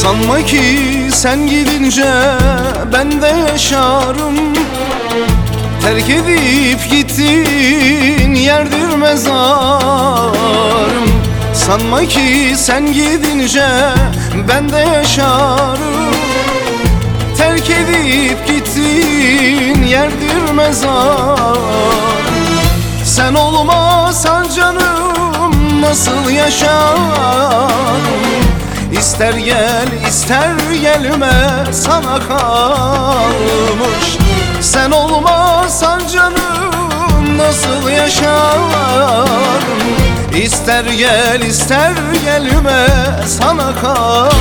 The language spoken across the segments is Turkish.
Sanma ki sen gidince ben de yaşarım. Terk edip gittiğin yerdir mezarım. Sanma ki sen gidince ben de yaşarım. Terk edip gittiğin yerdir mezarım. Sen olmasan canım nasıl yaşarım? İster gel ister gelme sana kalmış. Sen olmasan canım nasıl yaşarım? İster gel ister gelme sana kalmış.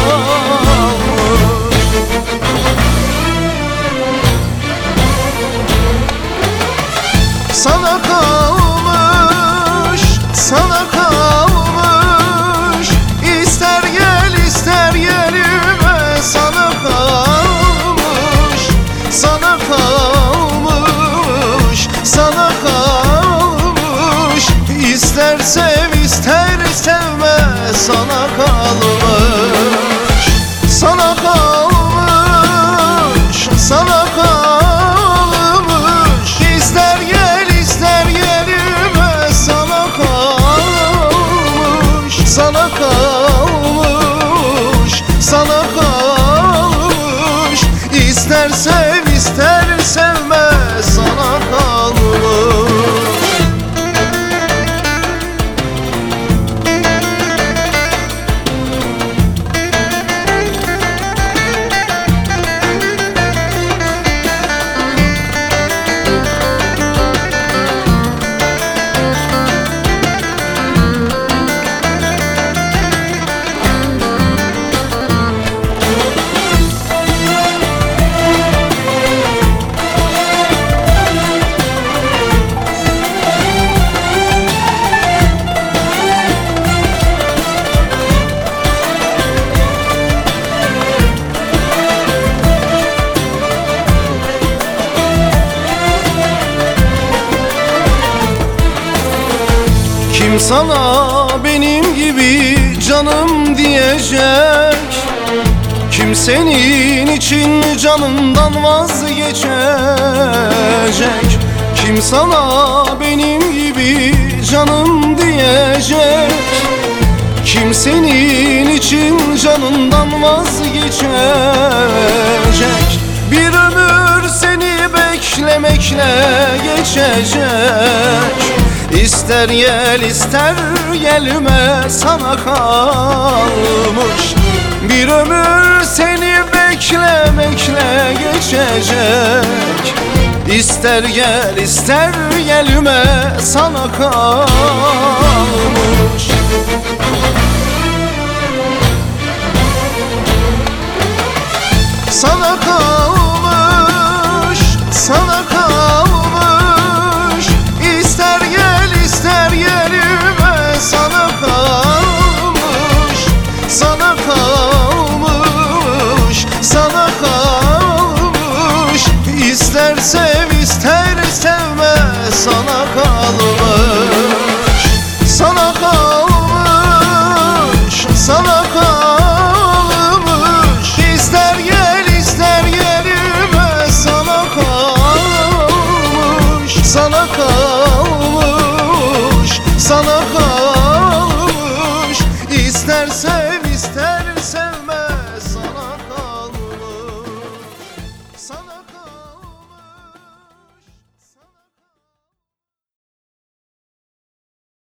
Sana kalmış, sana kalmış. İster gel ister gelme sana kalmış. Sana kalmış, sana kalmış. İster sev ister sevme sana kalmış. Sana kalmış, sana kalmış. İster gel ister gelme sana kalmış. Sana kalmış, sana kalmış. İster sev ister sevme sana kalmış. Kim sana benim gibi canım diyecek? Kim senin için canından vazgeçecek? Kim sana benim gibi canım diyecek? Kim senin için canından vazgeçecek? Bir ömür seni beklemekle geçecek. İster gel ister gelme sana kalmış. Bir ömür seni beklemekle geçecek. İster gel ister gelme sana kalmış. Sana kalmış, sana kalmış. İster gel ister gelme sana kalmış. Sana kalmış, sana kalmış. İster sev ister sevme sana kalmış. Sana kalmış, sana kalmış. İster gel ister gelme sana kalmış. Sana kalmış, sana kalmış.